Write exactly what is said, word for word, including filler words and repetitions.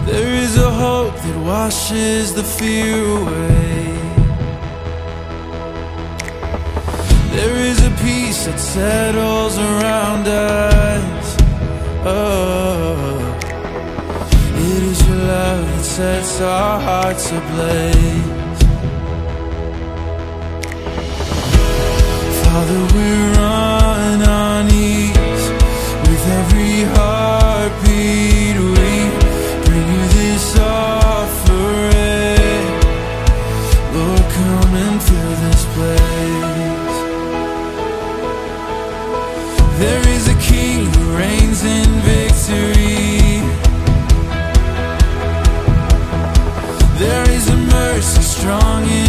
There is a hope that washes the fear away. There is a peace that settles around us. Oh, it is your love that sets our hearts ablaze. Father, we're on our knees with every heartbeat. We bring you this offering. Lord, come and fill this place. There is a King who reigns in victory. There is a mercy strong in